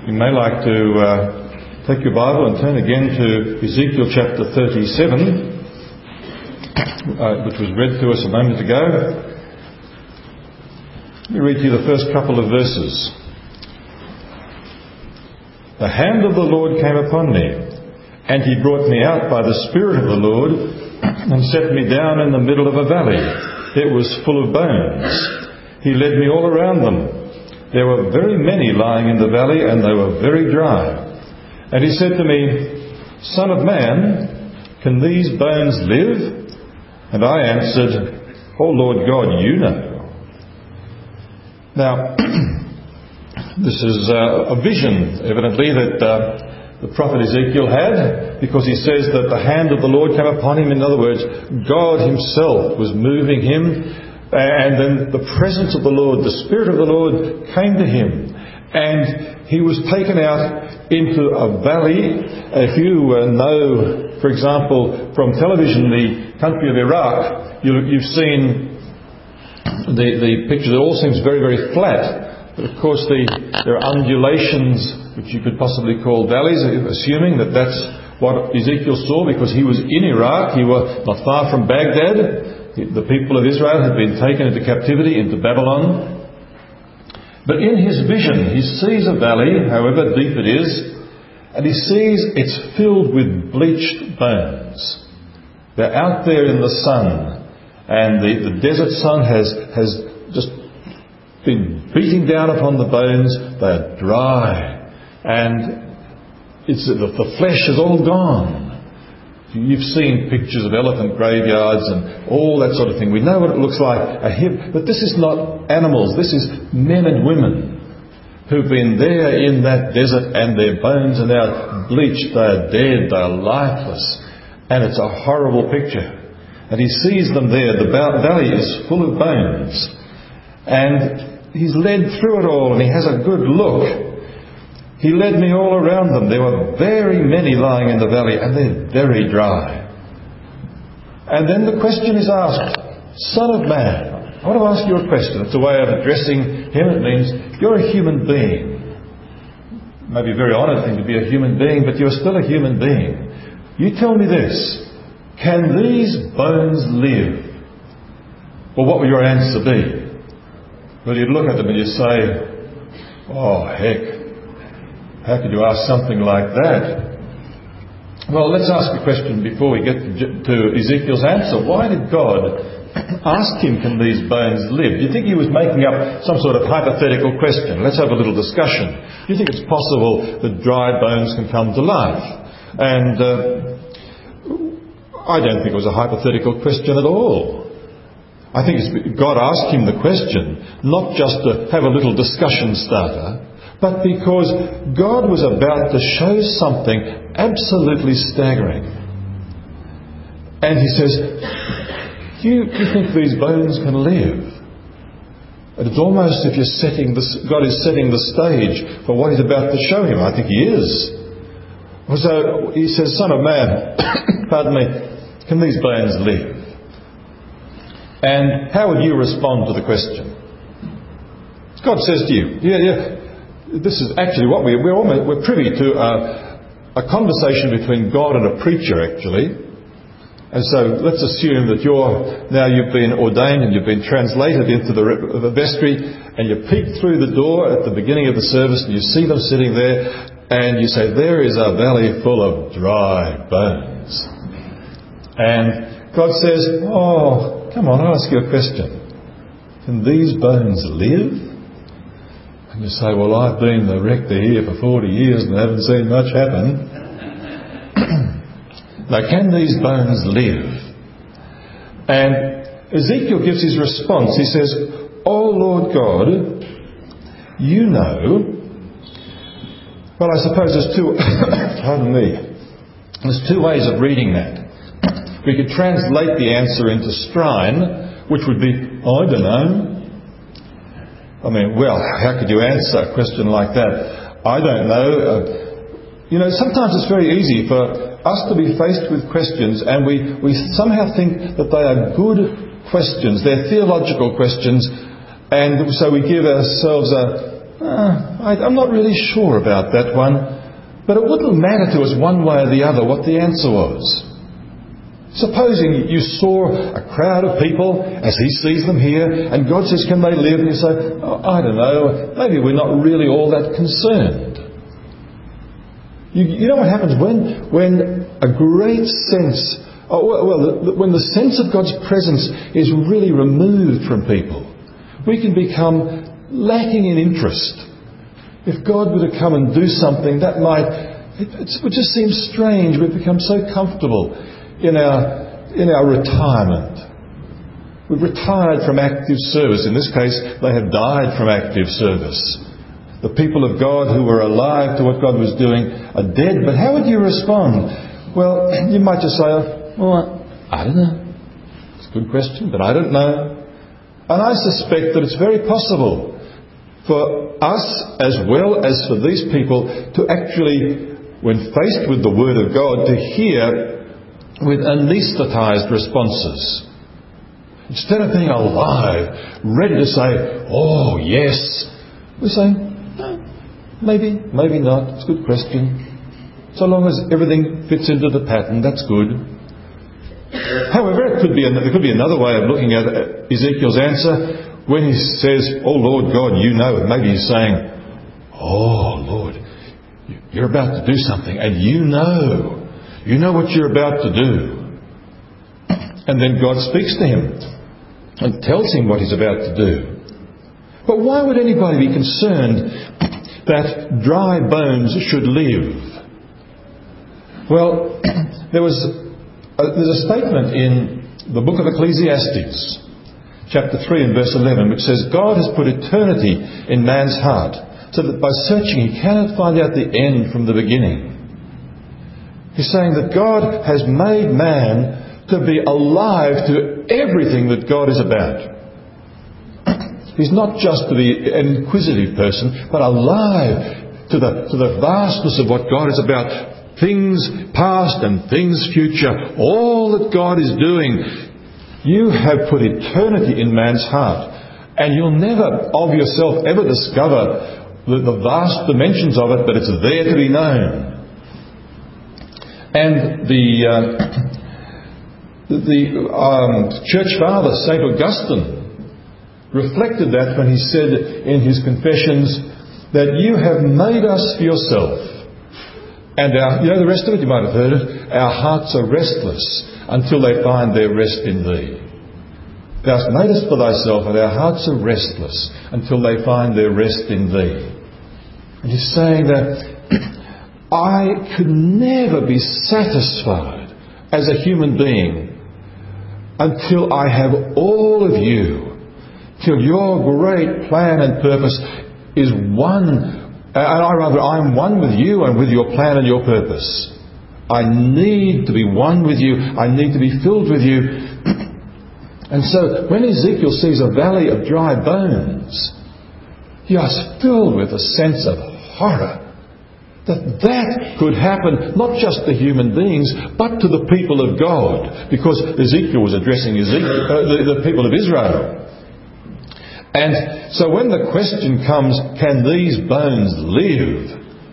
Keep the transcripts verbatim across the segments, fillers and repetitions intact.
You may like to uh, take your Bible and turn again to Ezekiel chapter thirty-seven, uh, which was read to us a moment ago. Let me read to you the first couple of verses. The hand of the Lord came upon me, and he brought me out by the Spirit of the Lord, and set me down in the middle of a valley. It was full of bones. He led me all around them. There were very many lying in the valley, and they were very dry. And he said to me, Son of man, can these bones live? And I answered, O Lord God, you know. Now, this is uh, a vision, evidently, that uh, the prophet Ezekiel had, because he says that the hand of the Lord came upon him. In other words, God himself was moving him. And then the presence of the Lord, the Spirit of the Lord came to him. And he was taken out into a valley. If you uh, know, for example, from television, the country of Iraq, you, you've seen the, the picture. It all seems very, very flat. But of course, the, there are undulations, which you could possibly call valleys, assuming that that's what Ezekiel saw, because he was in Iraq. He was not far from Baghdad. The people of Israel had been taken into captivity, into Babylon. But in his vision, he sees a valley, however deep it is, and he sees it's filled with bleached bones. They're out there in the sun, and the, the desert sun has, has just been beating down upon the bones. They're dry, and it's, the, the flesh is all gone. You've seen pictures of elephant graveyards and all that sort of thing. We know what it looks like. A hip, but this is not animals. This is men and women who've been there in that desert, and their bones are now bleached. They are dead. They are lifeless. And it's a horrible picture. And he sees them there. The valley is full of bones. And he's led through it all, and he has a good look. He led me all around them. There were very many lying in the valley, and they're very dry. And then the question is asked, Son of man. I want to ask you a question. It's a way of addressing him. It means you're a human being. It may be a very honoured thing to be a human being, but you're still a human being. You tell me this. Can these bones live? Well, what would your answer be? Well, you'd look at them and you'd say, oh, heck. How could you ask something like that? Well, let's ask a question before we get to Ezekiel's answer. Why did God ask him, can these bones live? Do you think he was making up some sort of hypothetical question? Let's have a little discussion. Do you think it's possible that dry bones can come to life? And uh, I don't think it was a hypothetical question at all. I think it's, God asked him the question not just to have a little discussion starter, but because God was about to show something absolutely staggering. And he says, do you, do you think these bones can live? And it's almost if you're setting the, God is setting the stage for what he's about to show him. I think he is. So he says, Son of man, pardon me, can these bones live? And how would you respond to the question? God says to you, yeah, yeah. This is actually what we, we're almost, we're privy to a, a conversation between God and a preacher, actually. And so let's assume that you're, now you've been ordained and you've been translated into the, the vestry, and you peek through the door at the beginning of the service and you see them sitting there, and you say, there is a valley full of dry bones. And God says, oh, come on, I'll ask you a question. Can these bones live? And you say, well, I've been the rector here for forty years and haven't seen much happen. Now, can these bones live? And Ezekiel gives his response. He says, oh, Lord God, you know. Well, I suppose there's two, pardon me, there's two ways of reading that. We could translate the answer into Strine, which would be, I don't know. I mean, well, how could you answer a question like that? I don't know. Uh, you know, sometimes it's very easy for us to be faced with questions, and we, we somehow think that they are good questions. They're theological questions, and so we give ourselves a, uh, I, I'm not really sure about that one. But it wouldn't matter to us one way or the other what the answer was. Supposing you saw a crowd of people as he sees them here, and God says, can they live? And you say, oh, I don't know, maybe we're not really all that concerned. You, you know what happens when, when a great sense, oh, well, well the, when the sense of God's presence is really removed from people, we can become lacking in interest. If God were to come and do something, that might, it, it would just seem strange. We've become so comfortable in our in our retirement. We've retired from active service. In this case, they have died from active service. The people of God who were alive to what God was doing are dead. But how would you respond? Well, you might just say, well, I don't know. It's a good question, but I don't know. And I suspect that it's very possible for us as well as for these people to actually, when faced with the Word of God, to hear with anaesthetised responses. Instead of being alive, ready to say, oh yes, we say, no, maybe, maybe not. It's a good question. So long as everything fits into the pattern, that's good. However, it could be, there could be another way of looking at Ezekiel's answer. When he says, oh Lord God, you know it, maybe he's saying, oh Lord, you're about to do something, and you know, you know what you're about to do. And then God speaks to him and tells him what he's about to do. But why would anybody be concerned that dry bones should live? Well, there was a, there's a statement in the book of Ecclesiastes, chapter three and verse eleven, which says, God has put eternity in man's heart, so that by searching he cannot find out the end from the beginning. He's saying that God has made man to be alive to everything that God is about. He's not just to be an inquisitive person, but alive to the, to the vastness of what God is about. Things past and things future. All that God is doing. You have put eternity in man's heart. And you'll never of yourself ever discover the, the vast dimensions of it, but it's there to be known. And the uh, the um, church father, Saint Augustine, reflected that when he said in his Confessions that you have made us for yourself. And our, you know the rest of it, you might have heard it, our hearts are restless until they find their rest in thee. Thou hast made us for thyself, and our hearts are restless until they find their rest in thee. And he's saying that I could never be satisfied as a human being until I have all of you, till your great plan and purpose is one, and I rather I'm one with you and with your plan and your purpose. I need to be one with you. I need to be filled with you. And so when Ezekiel sees a valley of dry bones, he is filled with a sense of horror. That that could happen not just to human beings, but to the people of God. Because Ezekiel was addressing Ezekiel, uh, the, the people of Israel. And so when the question comes, can these bones live?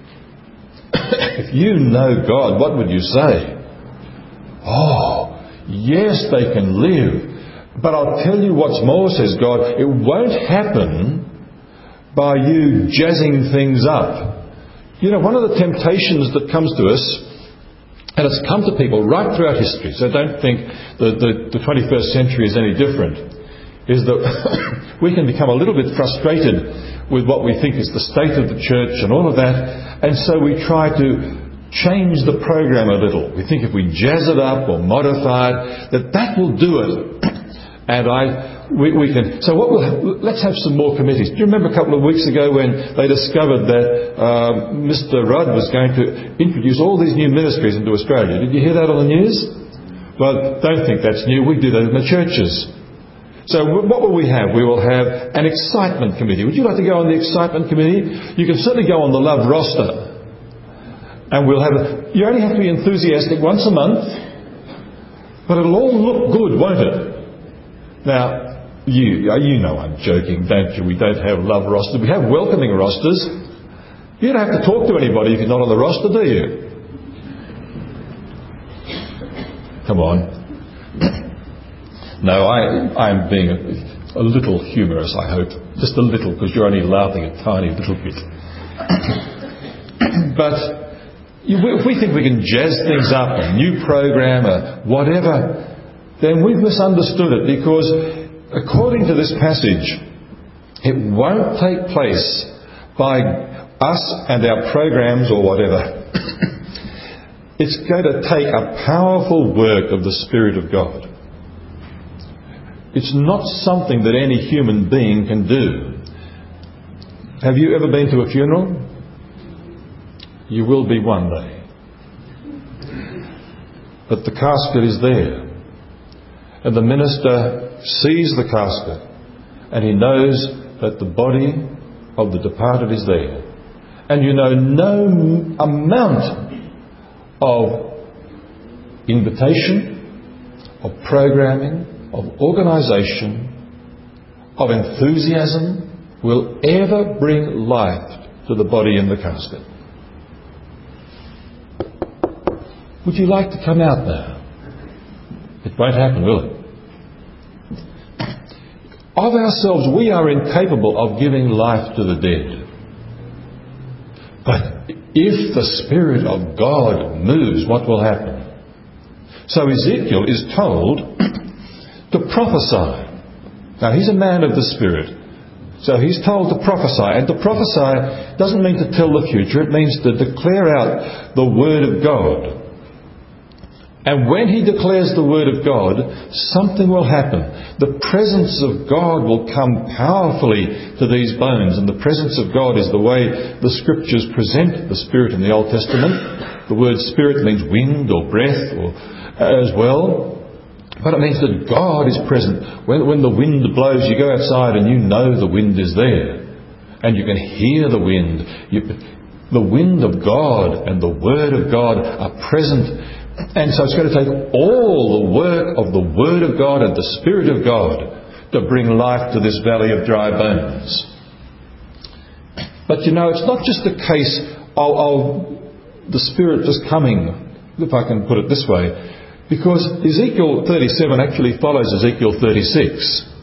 If you know God, what would you say? Oh, yes, they can live. But I'll tell you what's more, says God, it won't happen by you jazzing things up. You know, one of the temptations that comes to us, and it's come to people right throughout history, so don't think that the, the twenty-first century is any different, is that we can become a little bit frustrated with what we think is the state of the church and all of that, and so we try to change the program a little. We think if we jazz it up or modify it, that that will do it. And I, we, we can. So what we'll, let's have some more committees. Do you remember a couple of weeks ago when they discovered that uh, Mister Rudd was going to introduce all these new ministries into Australia? Did you hear that on the news? Well, don't think that's new. We do that in the churches. So what will we have? We will have an excitement committee. Would you like to go on the excitement committee? You can certainly go on the love roster. And we'll have. A, you only have to be enthusiastic once a month, but it'll all look good, won't it? Now, You, you know I'm joking, don't you? We don't have love rosters. We have welcoming rosters. You don't have to talk to anybody if you're not on the roster, do you? Come on. No, I, I'm being a, a little humorous, I hope. Just a little, because you're only laughing a tiny little bit. But if we think we can jazz things up, a new program, a whatever, then we've misunderstood it, because according to this passage, it won't take place by us and our programs or whatever. It's going to take a powerful work of the Spirit of God. It's not something that any human being can do. Have you ever been to a funeral? You will be one day. But the casket is there. And the minister sees the casket, and he knows that the body of the departed is there. And you know, no amount of invitation, of programming, of organisation, of enthusiasm will ever bring life to the body in the casket. Would you like to come out now? It won't happen, will it? Of ourselves, we are incapable of giving life to the dead. But if the Spirit of God moves, what will happen? So Ezekiel is told to prophesy. Now, he's a man of the Spirit. So he's told to prophesy. And to prophesy doesn't mean to tell the future. It means to declare out the Word of God. And when he declares the Word of God, something will happen. The presence of God will come powerfully to these bones. And the presence of God is the way the Scriptures present the Spirit in the Old Testament. The word Spirit means wind or breath or, uh, as well. But it means that God is present. When, when the wind blows, you go outside and you know the wind is there. And you can hear the wind. You, the wind of God and the Word of God are present. And so it's going to take all the work of the Word of God and the Spirit of God to bring life to this valley of dry bones. But you know, it's not just a case of, of the Spirit just coming, if I can put it this way, because Ezekiel thirty-seven actually follows Ezekiel thirty-six.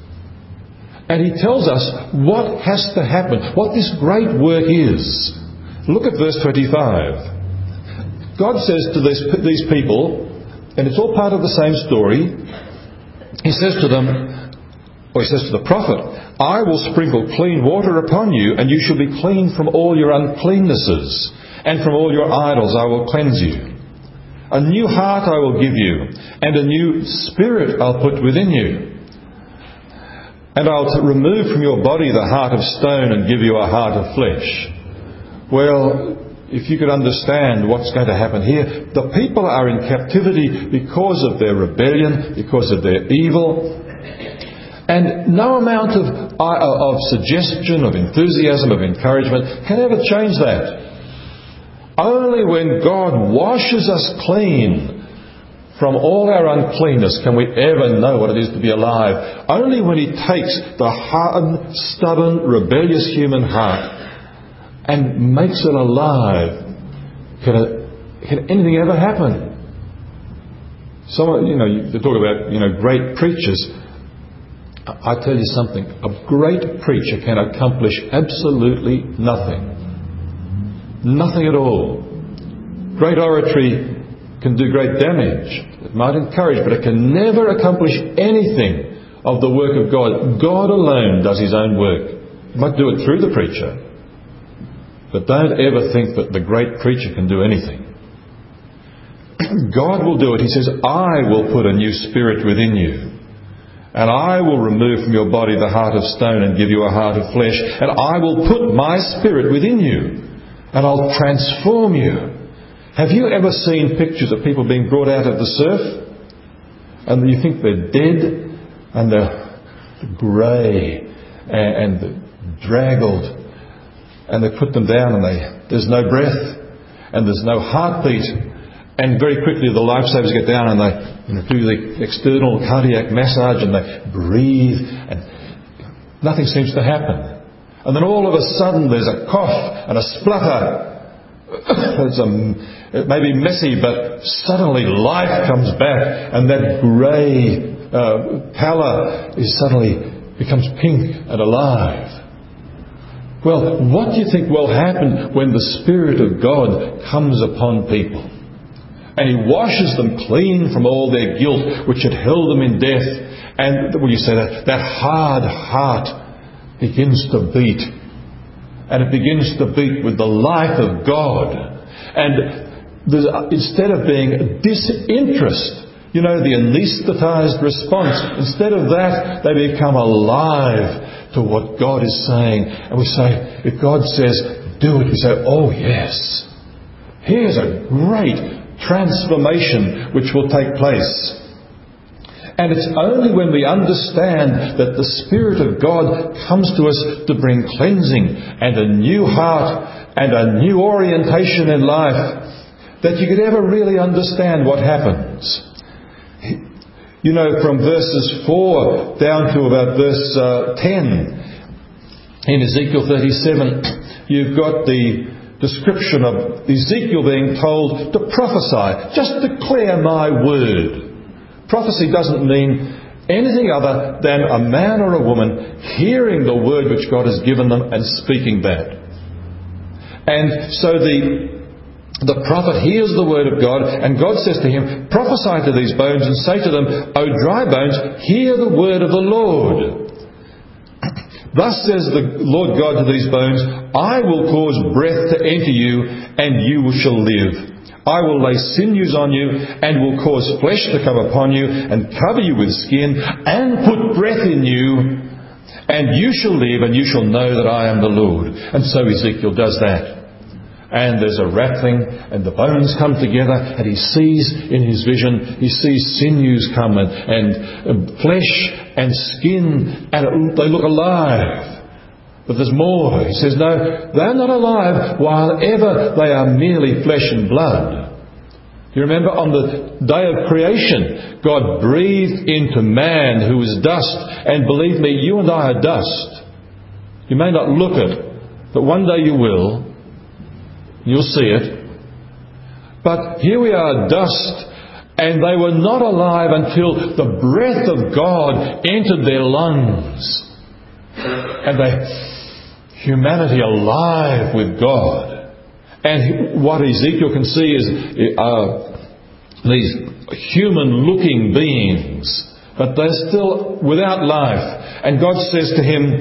And he tells us what has to happen, what this great work is. Look at verse twenty-five. God says to this, these people, and it's all part of the same story, he says to them, or he says to the prophet, I will sprinkle clean water upon you, and you shall be clean from all your uncleannesses, and from all your idols I will cleanse you. A new heart I will give you, and a new spirit I'll put within you. And I'll remove from your body the heart of stone and give you a heart of flesh. Well, if you could understand what's going to happen here, the people are in captivity because of their rebellion, because of their evil. And no amount of, of suggestion, of enthusiasm, of encouragement can ever change that. Only when God washes us clean from all our uncleanness can we ever know what it is to be alive. Only when He takes the hardened, stubborn, rebellious human heart and makes it alive, can, it, can anything ever happen? Someone, you know, they talk about, you know, great preachers. I tell you something, a great preacher can accomplish absolutely nothing. Nothing at all. Great oratory can do great damage. It might encourage, but it can never accomplish anything of the work of God. God alone does His own work. He might do it through the preacher. But don't ever think that the great preacher can do anything. God will do it. He says, I will put a new spirit within you. And I will remove from your body the heart of stone and give you a heart of flesh. And I will put my spirit within you. And I'll transform you. Have you ever seen pictures of people being brought out of the surf? And you think they're dead and they're grey and, and draggled. And they put them down and they, there's no breath and there's no heartbeat And very quickly the lifesavers get down and they you know, do the external cardiac massage and they breathe and nothing seems to happen. And then all of a sudden there's a cough and a splutter. It's a, it may be messy, but suddenly life comes back and that grey uh, pallor is suddenly becomes pink and alive. Well, what do you think will happen when the Spirit of God comes upon people? And He washes them clean from all their guilt which had held them in death. And what do you say? That, that hard heart begins to beat. And it begins to beat with the life of God. And there's, instead of being disinterest, you know, the anaesthetised response, instead of that, they become alive to what God is saying. And we say, if God says, do it, we say, oh yes. Here's a great transformation which will take place. And it's only when we understand that the Spirit of God comes to us to bring cleansing and a new heart and a new orientation in life that you could ever really understand what happens. You know, from verses four down to about verse uh, ten in Ezekiel thirty-seven, you've got the description of Ezekiel being told to prophesy. Just declare my word. Prophecy doesn't mean anything other than a man or a woman hearing the word which God has given them and speaking that. And so the The prophet hears the word of God, and God says to him, prophesy to these bones and say to them, O dry bones, hear the word of the Lord. Thus says the Lord God to these bones, I will cause breath to enter you, and you shall live. I will lay sinews on you, and will cause flesh to come upon you, and cover you with skin, and put breath in you, and you shall live, and you shall know that I am the Lord. And so Ezekiel does that. And there's a rattling, and the bones come together, and he sees in his vision, he sees sinews come, and, and flesh and skin, and it, they look alive. But there's more. He says, no, they're not alive while ever they are merely flesh and blood. You remember on the day of creation, God breathed into man who was dust, and believe me, you and I are dust. You may not look it, but one day you will. You'll see it. But here we are, dust, and they were not alive until the breath of God entered their lungs. And they, humanity alive with God. And what Ezekiel can see is uh, these human-looking beings, but they're still without life. And God says to him,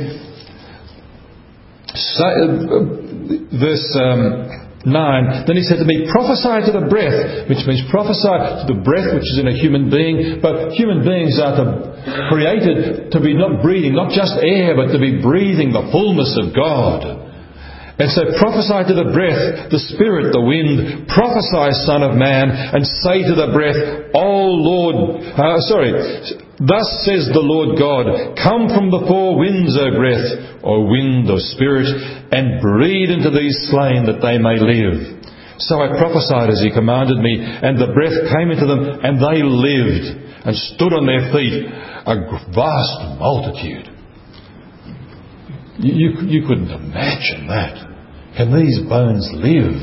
uh, verse Um, nine, then he said to me, prophesy to the breath, which means prophesy to the breath which is in a human being. But human beings are to, created to be not breathing, not just air, but to be breathing the fullness of God. And so prophesy to the breath, the spirit, the wind. Prophesy, Son of Man, and say to the breath, O Lord, uh, sorry, thus says the Lord God, come from the four winds, O breath, O wind, O spirit, and breathe into these slain that they may live. So I prophesied as he commanded me, and the breath came into them, and they lived, and stood on their feet, a vast multitude. You, you, you couldn't imagine that. Can these bones live?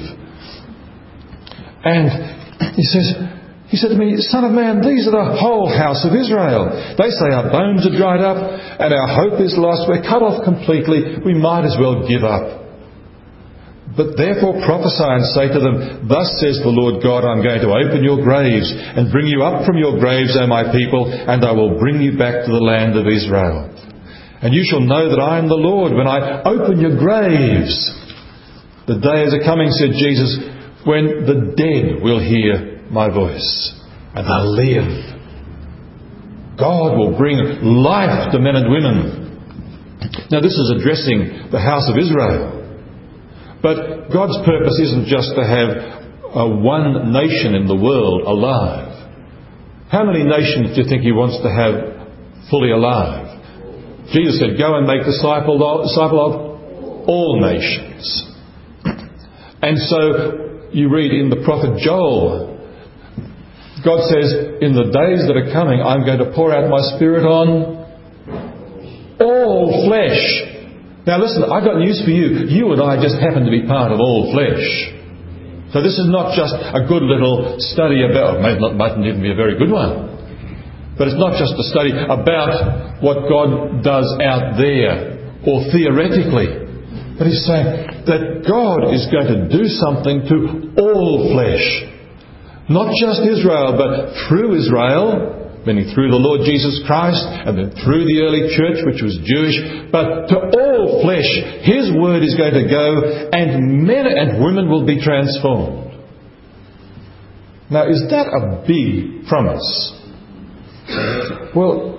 And he says, he said to me, Son of man, these are the whole house of Israel. They say our bones are dried up and our hope is lost. We're cut off completely. We might as well give up. But therefore prophesy and say to them, thus says the Lord God, I'm going to open your graves and bring you up from your graves, O my people, and I will bring you back to the land of Israel. And you shall know that I am the Lord when I open your graves. The day is a coming, said Jesus, when the dead will hear my voice and they'll live. God will bring life to men and women. Now this is addressing the house of Israel. But God's purpose isn't just to have uh, one nation in the world alive. How many nations do you think He wants to have fully alive? Jesus said, go and make disciples of all nations. And so you read in the prophet Joel God says, in the days that are coming, I'm going to pour out my Spirit on all flesh. Now listen, I've got news for you. You and I just happen to be part of all flesh. So this is not just a good little study about, it mightn't even be a very good one, but it's not just a study about what God does out there or theoretically. But he's saying that God is going to do something to all flesh. Not just Israel, but through Israel, meaning through the Lord Jesus Christ, and then through the early church, which was Jewish, but to all flesh, His word is going to go, and men and women will be transformed. Now, is that a big promise? Well,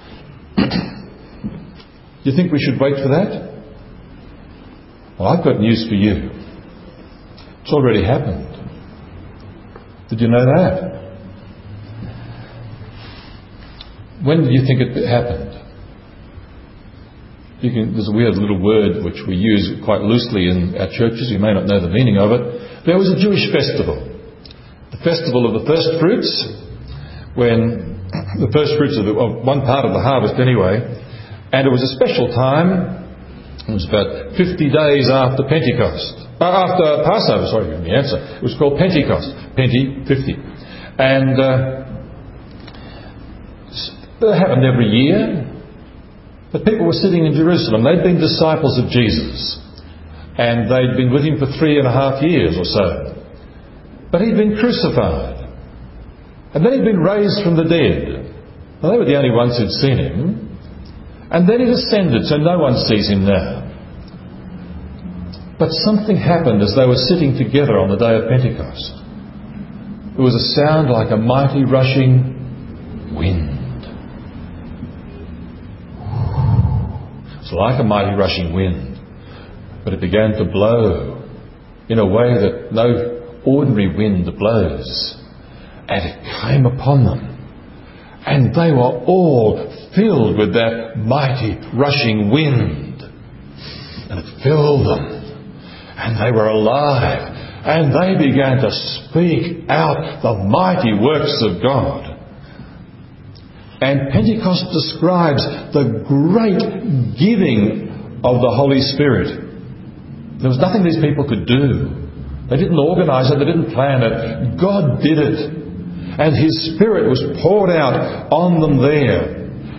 do you think we should wait for that? Well, I've got news for you. It's already happened. Did you know that? When do you think it happened? You can, there's a weird little word which we use quite loosely in our churches. You may not know the meaning of it. There was a Jewish festival. The festival of the first fruits, when the first fruits of, the, of one part of the harvest anyway, and it was a special time. It was about fifty days after Pentecost. Uh, after Passover, sorry, give me the answer. It was called Pentecost. Penti, fifty. And uh, it happened every year. But people were sitting in Jerusalem. They'd been disciples of Jesus. And they'd been with Him for three and a half years or so. But He'd been crucified. And then He'd been raised from the dead. Well, they were the only ones who'd seen Him. And then He ascended, so no one sees Him now. But something happened as they were sitting together on the day of Pentecost. There was a sound like a mighty rushing wind. It was like a mighty rushing wind. But it began to blow in a way that no ordinary wind blows. And it came upon them. And they were all filled with that mighty rushing wind. And it filled them. And they were alive. And they began to speak out the mighty works of God. And Pentecost describes the great giving of the Holy Spirit. There was nothing these people could do. They didn't organise it. They didn't plan it. God did it. And His Spirit was poured out on them there.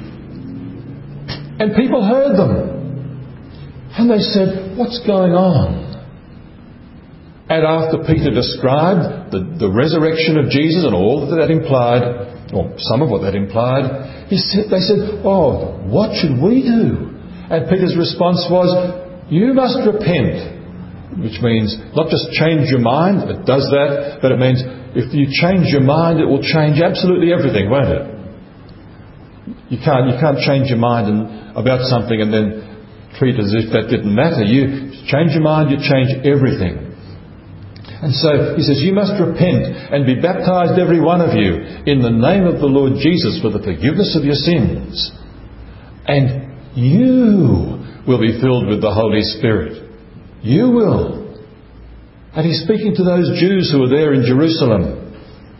And people heard them. And they said, what's going on? And after Peter described the, the resurrection of Jesus and all that that implied, or some of what that implied, he said, they said, oh, what should we do? And Peter's response was, you must repent. Which means not just change your mind, it does that, but it means if you change your mind, it will change absolutely everything, won't it? You can't, you can't change your mind and, about something and then treat it as if that didn't matter. You change your mind, you change everything. And so he says, you must repent and be baptized, every one of you, in the name of the Lord Jesus for the forgiveness of your sins. And you will be filled with the Holy Spirit. You will. And he's speaking to those Jews who were there in Jerusalem.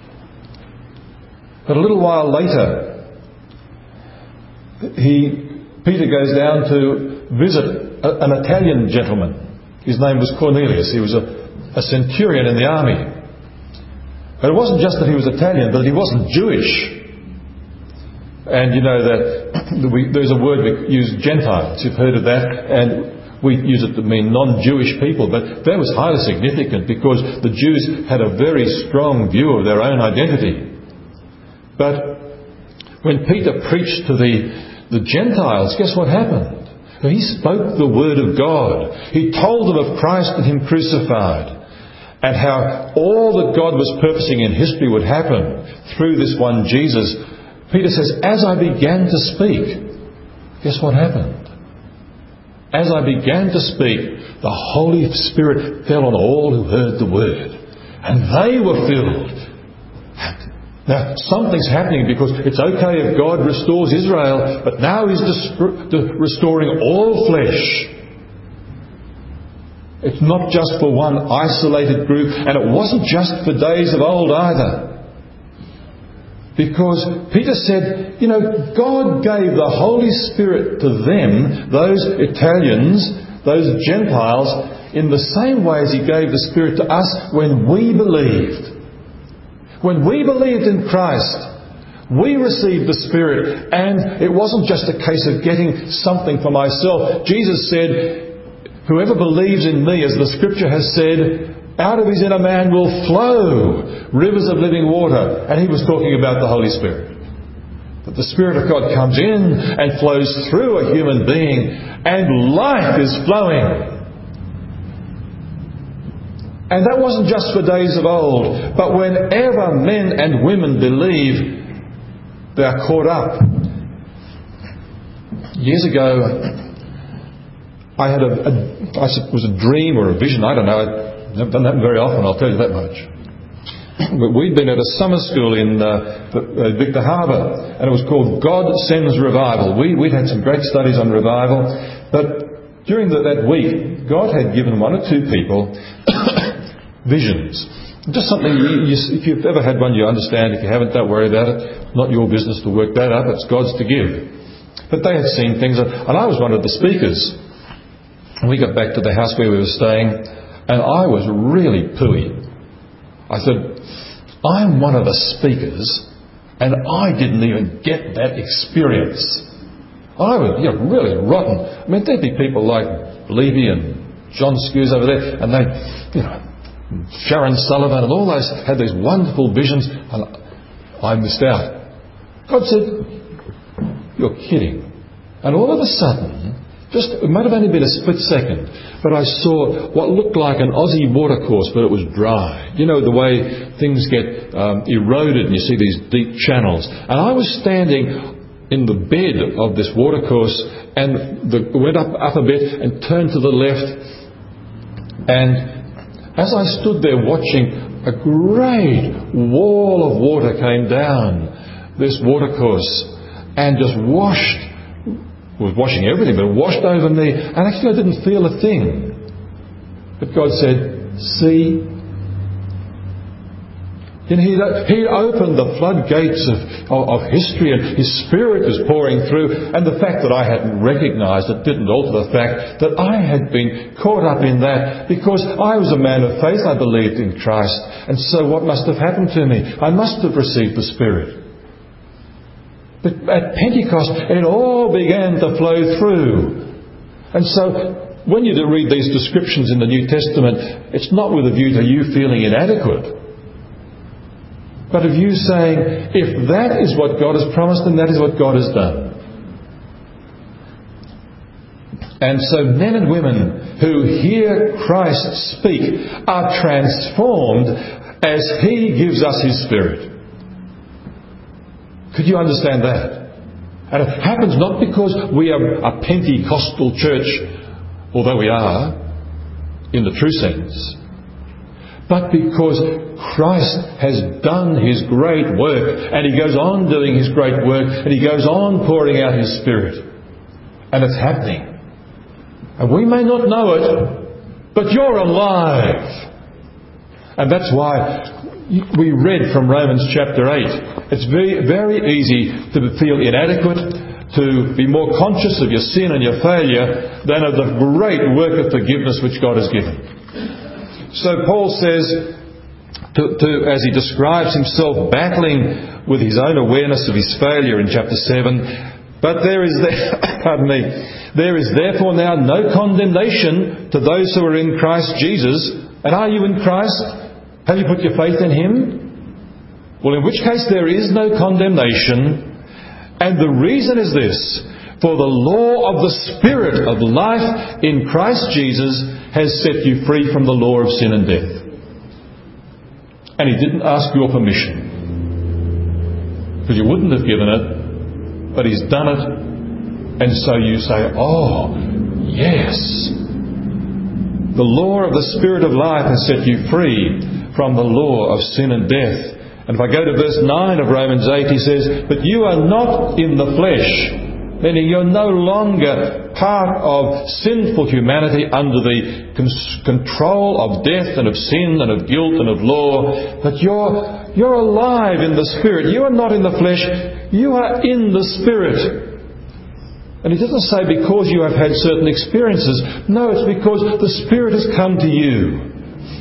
But a little while later, he, Peter goes down to visit a, an Italian gentleman. His name was Cornelius. He was a, a centurion in the army. But it wasn't just that he was Italian, but that he wasn't Jewish. And you know that we, there's a word we use, Gentiles. You've heard of that. And we use it to mean non-Jewish people, but that was highly significant because the Jews had a very strong view of their own identity. But when Peter preached to the, the Gentiles, guess what happened? He spoke the word of God. He told them of Christ and Him crucified, and how all that God was purposing in history would happen through this one Jesus. Peter says, as I began to speak, guess what happened? As I began to speak, the Holy Spirit fell on all who heard the word. And they were filled. Now, something's happening because it's okay if God restores Israel, but now He's restoring all flesh. It's not just for one isolated group, and it wasn't just for days of old either. Because Peter said, you know, God gave the Holy Spirit to them, those Italians, those Gentiles, in the same way as He gave the Spirit to us when we believed. When we believed in Christ, we received the Spirit, and it wasn't just a case of getting something for myself. Jesus said, whoever believes in me, as the Scripture has said, out of his inner man will flow rivers of living water. And He was talking about the Holy Spirit. That the Spirit of God comes in and flows through a human being, and life is flowing. And that wasn't just for days of old, but whenever men and women believe, they are caught up. Years ago, I had a, a I suppose it was a dream or a vision, I don't know. I've never done that very often, I'll tell you that much. But we'd been at a summer school in uh, Victor Harbour, and it was called God Sends Revival. We, we'd had some great studies on revival, but during the, that week, God had given one or two people visions. Just something, you, you, if you've ever had one, you understand. If you haven't, don't worry about it. Not your business to work that up. It's God's to give. But they had seen things, and I was one of the speakers. And we got back to the house where we were staying, and I was really pooey. I said, I'm one of the speakers, and I didn't even get that experience. I was, you know, really rotten. I mean, there'd be people like Levy and John Skews over there, and they, you know, Sharon Sullivan and all those had these wonderful visions, and I missed out. God said, you're kidding. And all of a sudden, just it might have only been a split second, but I saw what looked like an Aussie watercourse, but it was dry. You know, the way things get um, eroded and you see these deep channels. And I was standing in the bed of this watercourse, and the, went up, up a bit and turned to the left, and as I stood there watching, a great wall of water came down this watercourse and just washed, was washing everything, but it washed over me, and actually I didn't feel a thing. But God said, see? And he, he opened the floodgates of, of, of history, and His Spirit was pouring through. And the fact that I hadn't recognised it didn't alter the fact that I had been caught up in that, because I was a man of faith. I believed in Christ. And so what must have happened to me? I must have received the Spirit. But at Pentecost, it all began to flow through. And so when you read these descriptions in the New Testament, it's not with a view to you feeling inadequate, but of you saying, if that is what God has promised, then that is what God has done. And so men and women who hear Christ speak are transformed as He gives us His Spirit. Could you understand that? And it happens not because we are a Pentecostal church, although we are, in the true sense, but because Christ has done His great work, and He goes on doing His great work, and He goes on pouring out His Spirit. And it's happening. And we may not know it, but you're alive. And that's why we read from Romans chapter eight. It's very, very easy to feel inadequate, to be more conscious of your sin and your failure than of the great work of forgiveness which God has given. So Paul says, to, to, as he describes himself battling with his own awareness of his failure in chapter seven, but there is, there, pardon me, there is therefore now no condemnation to those who are in Christ Jesus. And are you in Christ? Have you put your faith in Him? Well, in which case there is no condemnation. And the reason is this: for the law of the Spirit of life in Christ Jesus has set you free from the law of sin and death. And He didn't ask your permission, because you wouldn't have given it, but He's done it. And so you say, oh, yes. The law of the Spirit of life has set you free from the law of sin and death. And if I go to verse nine of Romans eight, he says, but you are not in the flesh, meaning you're no longer part of sinful humanity under the con- control of death and of sin and of guilt and of law, but you're, you're alive in the Spirit. You are not in the flesh. You are in the Spirit. And he doesn't say because you have had certain experiences. No, it's because the Spirit has come to you.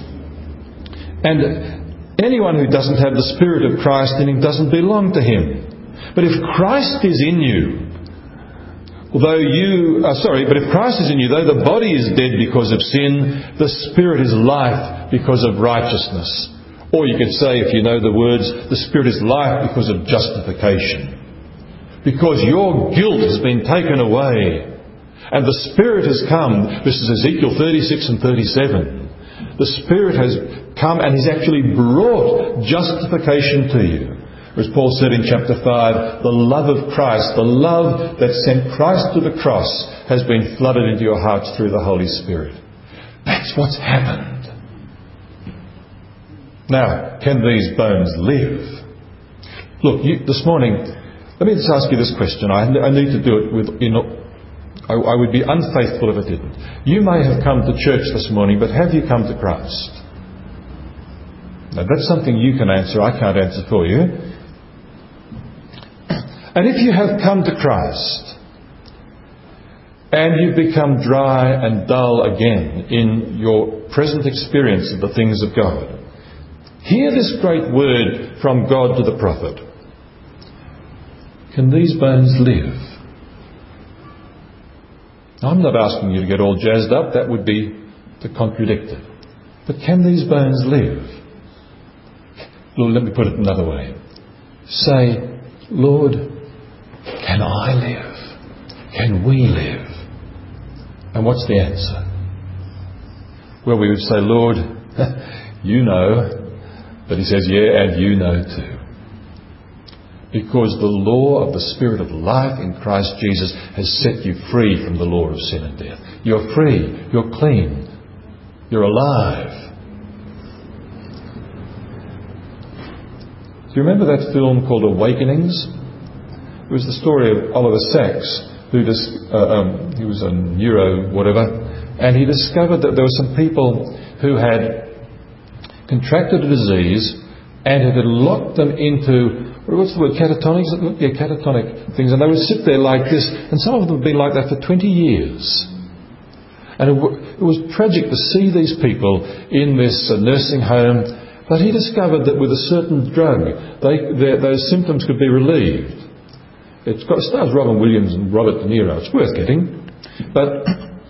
And anyone who doesn't have the Spirit of Christ in him doesn't belong to him. But if Christ is in you, although you, uh, sorry, but if Christ is in you, though the body is dead because of sin, the Spirit is life because of righteousness. Or you could say, if you know the words, the Spirit is life because of justification. Because your guilt has been taken away. And the Spirit has come. This is Ezekiel thirty-six and thirty-seven. The Spirit has come and He's actually brought justification to you. As Paul said in chapter five, the love of Christ, the love that sent Christ to the cross, has been flooded into your hearts through the Holy Spirit. That's what's happened. Now, can these bones live? Look, you, this morning, let me just ask you this question. I, I need to do it with... You know, I, I would be unfaithful if I didn't. You may have come to church this morning, but have you come to Christ? Now, that's something you can answer. I can't answer for you. And if you have come to Christ, and you've become dry and dull again in your present experience of the things of God, hear this great word from God to the prophet. Can these bones live? I'm not asking you to get all jazzed up. That would be to contradict it. But can these bones live? Lord, let me put it another way. Say, Lord, can I live? Can we live? And what's the answer? Well, we would say, Lord, you know. But He says, yeah, and you know too. Because the law of the Spirit of life in Christ Jesus has set you free from the law of sin and death. You're free. You're clean. You're alive. Do you remember that film called Awakenings? It was the story of Oliver Sacks, who dis- uh, um, he was a neuro whatever, and he discovered that there were some people who had contracted a disease and it had locked them into, what's the word, catatonics? Yeah, catatonic things. And they would sit there like this, and some of them had been like that for twenty years. And it, w- it was tragic to see these people in this uh, nursing home, but he discovered that with a certain drug, they, their, those symptoms could be relieved. It's got, it stars Robin Williams and Robert De Niro. It's worth getting. But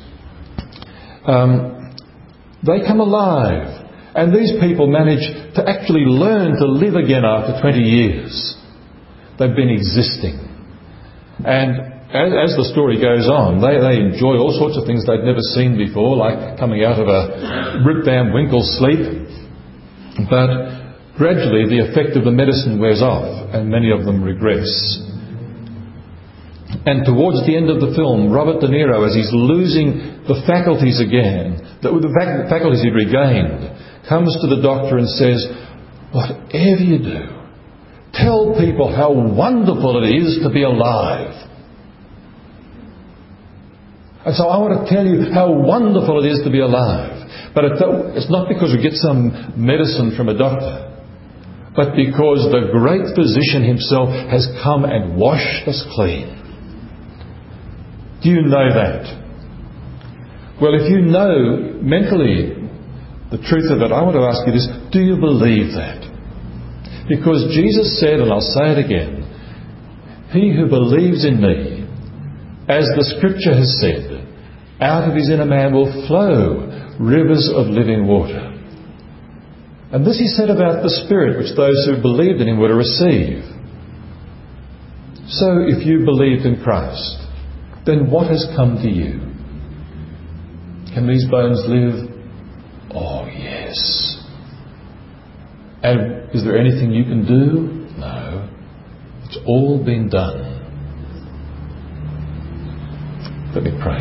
um, they come alive. And these people manage to actually learn to live again after twenty years. They've been existing. And as, as the story goes on, they, they enjoy all sorts of things they'd never seen before, like coming out of a Rip Van Winkle sleep. But gradually the effect of the medicine wears off and many of them regress. And towards the end of the film, Robert De Niro, as he's losing the faculties again, the, the faculties he'd regained, comes to the doctor and says, whatever you do, tell people how wonderful it is to be alive. And so I want to tell you how wonderful it is to be alive. But it's not because we get some medicine from a doctor, but because the great physician himself has come and washed us clean. Do you know that? Well, if you know mentally the truth of it, I want to ask you this. Do you believe that? Because Jesus said, and I'll say it again, he who believes in me, as the Scripture has said, out of his inner man will flow rivers of living water. And this he said about the Spirit, which those who believed in him were to receive. So if you believed in Christ, then what has come to you? Can these bones live? Oh, yes. And is there anything you can do? No. It's all been done. Let me pray.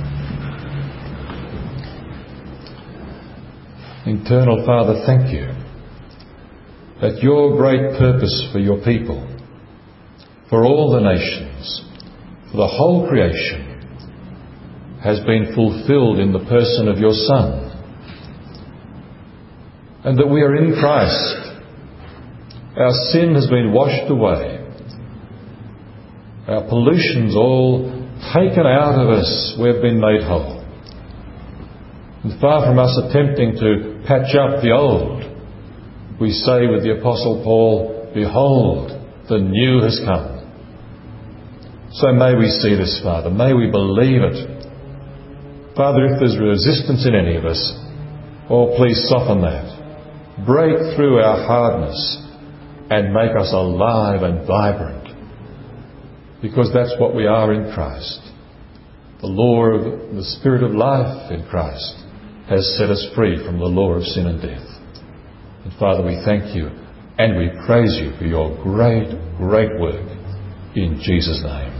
Eternal Father, thank you that your great purpose for your people, for all the nations, for the whole creation, has been fulfilled in the person of your Son. And that we are in Christ, Our sin has been washed away. Our pollution's all taken out of us. We've been made whole. And far from us attempting to patch up the old, we say with the Apostle Paul, "Behold, the new has come." So may we see this, Father. May we believe it. Father, if there's resistance in any of us, oh, please soften that. Break through our hardness and make us alive and vibrant. Because that's what we are in Christ. The law of the Spirit of life in Christ has set us free from the law of sin and death. And Father, we thank you and we praise you for your great, great work in Jesus' name.